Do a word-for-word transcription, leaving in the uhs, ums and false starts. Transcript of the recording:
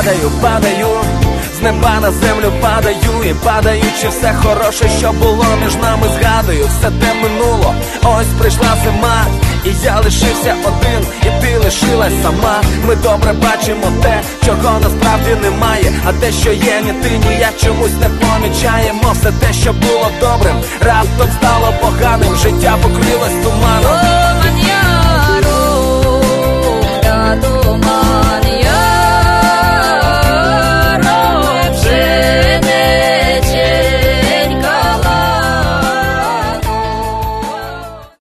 падаю, падаю, з неба на землю падаю. І падаючи все хороше, що було між нами, згадую все те минуло. Ось прийшла зима, і я лишився один, і ти лишилась сама. Ми добре бачимо те, чого насправді немає, а те, що є, ні ти, ні я чомусь не помічаємо. Все те, що було добрим, раптом стало поганим. Життя покрилось туманом.